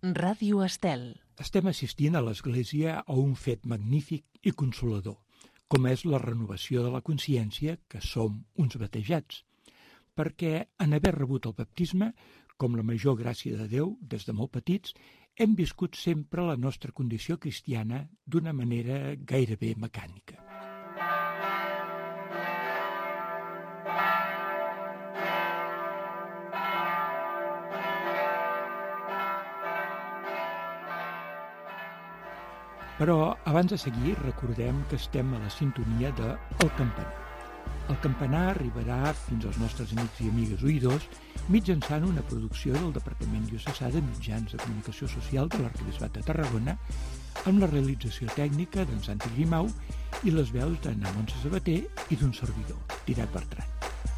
Ràdio Estel. Estem assistint a l'Església a un fet magnífic i consolador, com és la renovació de la consciència que som uns batejats, perquè en haver rebut el baptisme, com la major gràcia de Déu des de molt petits, hem viscut sempre la nostra condició cristiana d'una manera gairebé mecànica. Però, abans de seguir, recordem que estem a la sintonia de El Campanar. El Campanar arribarà fins als nostres amics i amigues oïdors mitjançant una producció del Departament Diocesà de Mitjans de Comunicació Social de l'Arquebisbat de Tarragona, amb la realització tècnica d'en Santi Grimau i les veus d'Anna Montse Sabater i d'un servidor, Tirat Bertran.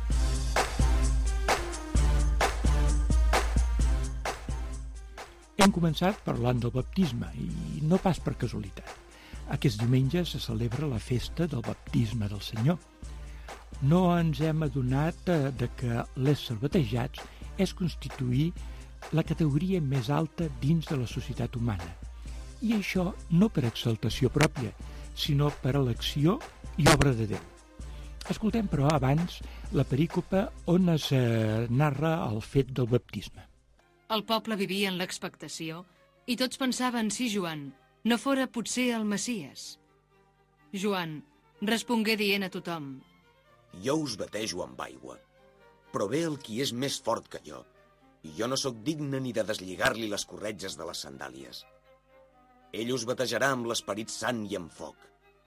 Hem començat parlant del baptisme, i no pas per casualitat. Aquest diumenge se celebra la festa del baptisme del Senyor. No ens hem adonat de que l'ésser batejats és constituir la categoria més alta dins de la societat humana. I això no per exaltació pròpia, sinó per elecció i obra de Déu. Escoltem, però, abans la perícope on es narra el fet del baptisme. El poble vivia en l'expectació i tots pensaven si Joan no fora potser el Messies. Joan respongué dient a tothom: Jo us batejo amb aigua, però ve el qui és més fort que jo, i jo no sóc digne ni de deslligar-li les corretges de les sandàlies. Ell us batejarà amb l'Esperit Sant i amb foc.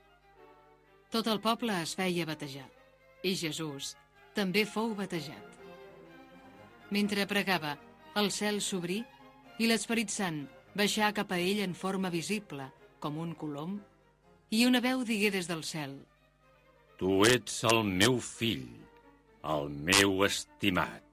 Tot el poble es feia batejar, i Jesús també fou batejat. Mentre pregava, el cel s'obrí i l'Esperit Sant baixà cap a ell en forma visible, com un colom, i una veu digué des del cel: Tu ets el meu fill, el meu estimat.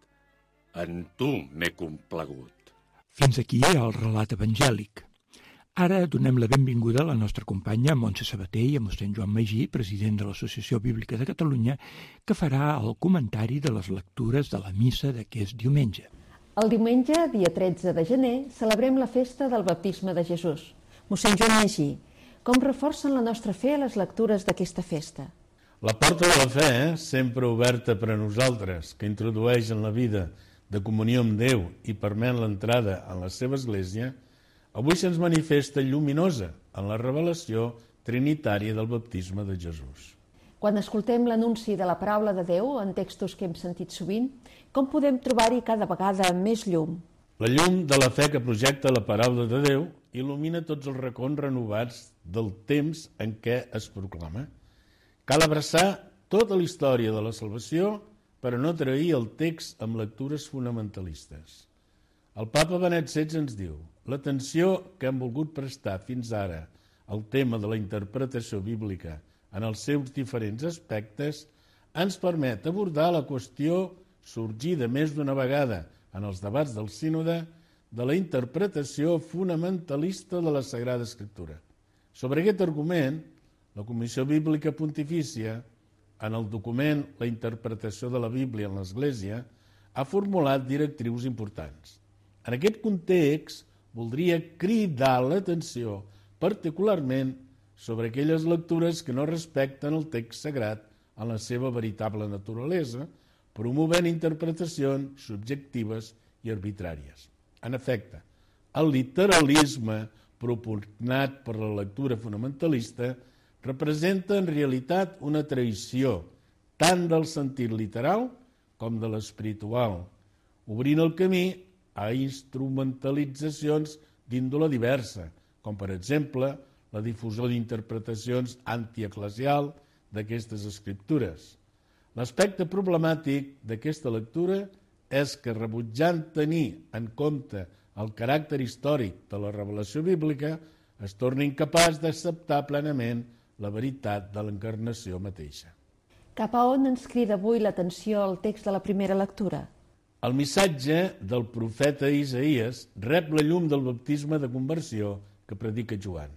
En tu m'he complagut. Fins aquí el relat evangèlic. Ara donem la benvinguda a la nostra companya Montse Sabater i a mossèn Joan Magí, president de l'Associació Bíblica de Catalunya, que farà el comentari de les lectures de la missa d'aquest diumenge. El diumenge, dia 13 de gener, celebrem la festa del baptisme de Jesús. Mossèn Joan Magí, com reforcen la nostra fe a les lectures d'aquesta festa? La porta de la fe, sempre oberta per a nosaltres, que introdueix en la vida de comunió amb Déu i permet l'entrada en la seva església, avui se'ns manifesta lluminosa en la revelació trinitària del baptisme de Jesús. Quan escoltem l'anunci de la paraula de Déu en textos que hem sentit sovint, com podem trobar-hi cada vegada més llum? La llum de la fe que projecta la paraula de Déu il·lumina tots els racons renovats del temps en què es proclama. Cal abraçar tota la història de la salvació per a no trair el text amb lectures fonamentalistes. El papa Benet XVI ens diu: l'atenció que hem volgut prestar fins ara al tema de la interpretació bíblica en els seus diferents aspectes ens permet abordar la qüestió sorgida més d'una vegada en els debats del sínode de la interpretació fonamentalista de la Sagrada Escriptura. Sobre aquest argument, la Comissió Bíblica Pontifícia, en el document La interpretació de la Bíblia en l'Església, ha formulat directrius importants. En aquest context, voldria cridar l'atenció particularment sobre aquelles lectures que no respecten el text sagrat en la seva veritable naturalesa, promovent interpretacions subjectives i arbitràries. En efecte, el literalisme propugnat per la lectura fonamentalista representa en realitat una traïció tant del sentit literal com de l'espiritual, obrint el camí a instrumentalitzacions d'índole diversa, com per exemple la difusió d'interpretacions antieclesial d'aquestes escriptures. L'aspecte problemàtic d'aquesta lectura és que, rebutjant tenir en compte el caràcter històric de la revelació bíblica, es torna incapaç d'acceptar plenament la veritat de l'encarnació mateixa. Cap a on ens crida avui l'atenció el text de la primera lectura? El missatge del profeta Isaïes rep la llum del baptisme de conversió que predica Joan.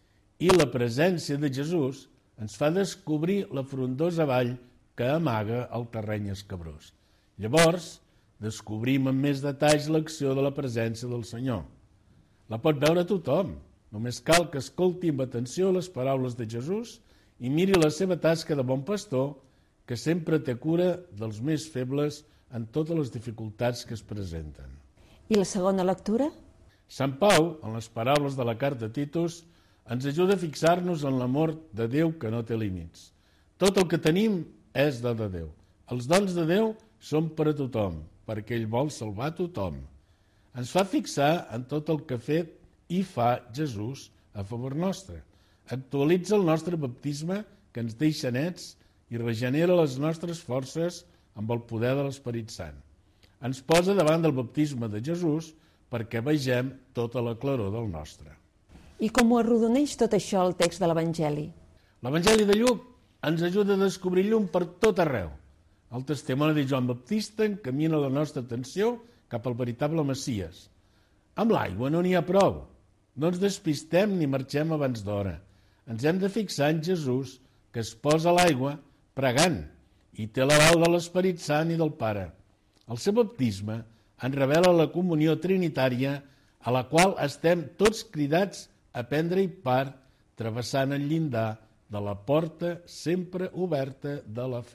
I la presència de Jesús ens fa descobrir la frondosa vall que amaga el terreny escabrós. Llavors, descobrim amb més detalls l'acció de la presència del Senyor. La pot veure tothom. Només cal que escolti amb atenció les paraules de Jesús i miri la seva tasca de bon pastor, que sempre té cura dels més febles en totes les dificultats que es presenten. I la segona lectura? Sant Pau, en les paraules de la carta a Titus, ens ajuda a fixar-nos en l'amor de Déu que no té límits. Tot el que tenim és de Déu. Els dons de Déu són per a tothom, perquè ell vol salvar tothom. Ens fa fixar en tot el que ha fet i fa Jesús a favor nostre. Actualitza el nostre baptisme, que ens deixa nets i regenera les nostres forces amb el poder de l'Esperit Sant. Ens posa davant del baptisme de Jesús perquè vegem tota la claror del nostre. I com ho arrodoneix tot això el text de l'Evangeli? L'Evangeli de Lluc ens ajuda a descobrir llum per tot arreu. El testimoni de Joan Baptista encamina la nostra atenció cap al veritable Messies. Amb l'aigua no n'hi ha prou. No ens despistem ni marxem abans d'hora. Ens hem de fixar en Jesús, que es posa a l'aigua pregant i té l'aval de l'Esperit Sant i del Pare. El seu baptisme ens revela la comunió trinitària a la qual estem tots cridats a prendre-hi part, travessant el llindar de la porta sempre oberta de la fe.